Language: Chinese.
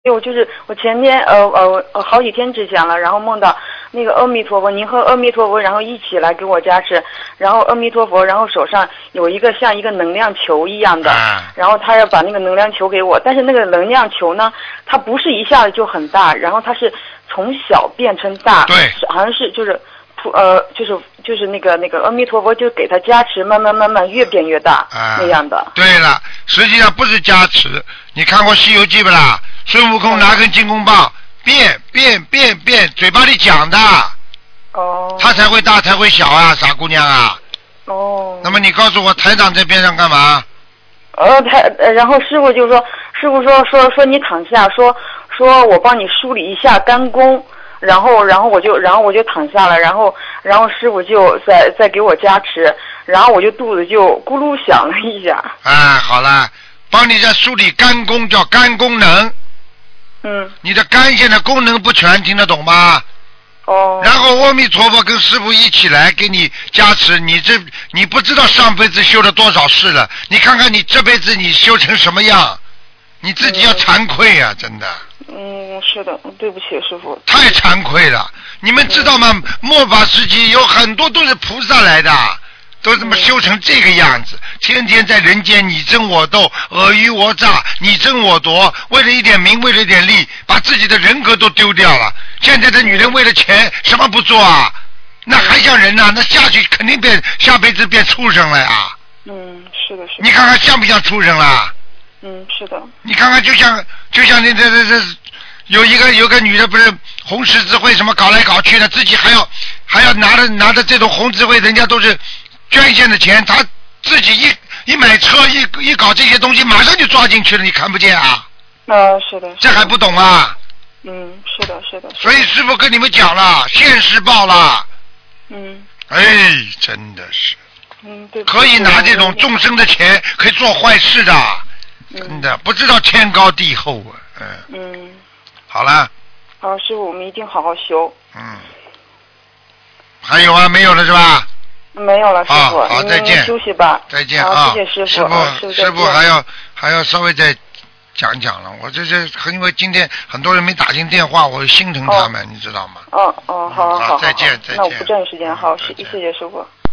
我就是我前天好几天之前了，然后梦到那个阿弥陀佛，您和阿弥陀佛然后一起来给我加持，然后阿弥陀佛然后手上有一个像一个能量球一样的，然后他要把那个能量球给我，但是那个能量球呢，它不是一下子就很大，然后它是从小变成大， 对， 好像是就是那个阿弥陀佛就给他加持，慢慢越变越大，那样的。 对了，实际上不是加持，你看过《西游记》不啦？孙悟空拿根金箍棒，变，嘴巴里讲的。哦。他才会大才会小啊，傻姑娘啊。哦。那么你告诉我，台长在边上干嘛？ 然后师傅就说，说你躺下，说我帮你梳理一下肝功。然后我就躺下了，然后师傅就再给我加持，然后我就肚子就咕噜响了一下。 好了，帮你在梳理肝功，叫肝功能。你的肝现在功能不全，听得懂吗？哦。然后阿弥陀佛跟师傅一起来给你加持，你不知道上辈子修了多少事了，你看看你这辈子你修成什么样，你自己要惭愧啊，真的。 是的，对不起师傅。 太惭愧了，你们知道吗？末法时期有很多都是菩萨来的，都这么修成这个样子，天天在人间你争我斗，尔虞我诈，你争我夺，为了一点名，为了一点利，把自己的人格都丢掉了。现在的女人为了钱什么不做啊？那还像人啊？那下去肯定下辈子变畜生了呀。 是的。 你看看像不像畜生啦？ 是的。 你看看就像那这有个女的不是红十字会什么搞来搞去的，自己还要拿着这种红十字会，人家都是捐献的钱，她自己一买车一搞这些东西，马上就抓进去了，你看不见啊？ 是的。 这还不懂啊？ 是的。 所以师父跟你们讲了，现世报了。真的是。 对。 可以拿这种众生的钱，可以做坏事的。真的不知道天高地厚啊。好了。 好，师傅，我们一定好好修。 还有啊？没有了是吧？ 没有了，师傅。 好，再见。 休息吧。 再见啊！谢谢师傅。师傅还要稍微再讲了。我因为今天很多人没打进电话，我心疼他们，你知道吗？ 好。 再见。 那我不占用时间，好，谢谢师傅。